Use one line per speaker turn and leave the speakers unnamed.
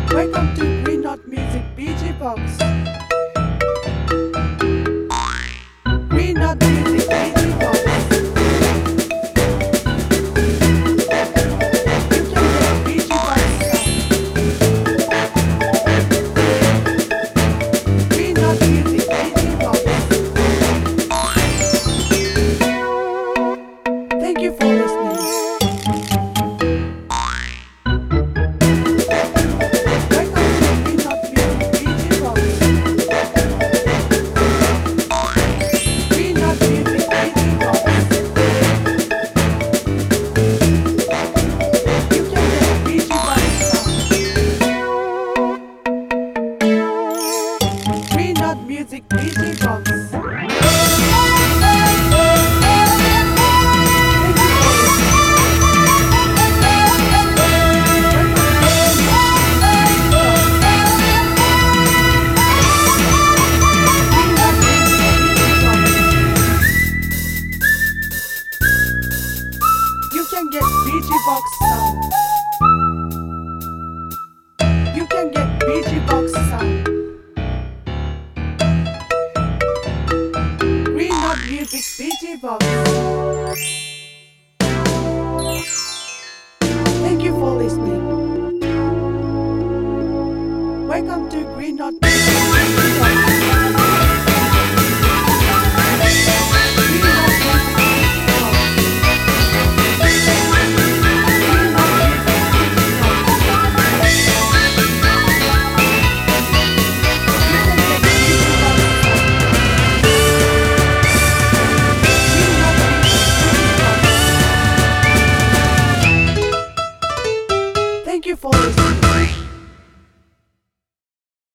Welcome to Green Dot Music BG Box. Green Dot Music BG Box. You can get BG Box sound. Green Dot Music BG Box. Thank you for listening. Music BG Box. You can get BG Box sound. You can get BG Box sound. Music BG Box. Thank you for listening. Welcome to Green Dot Music BG Box. Thank you for listening.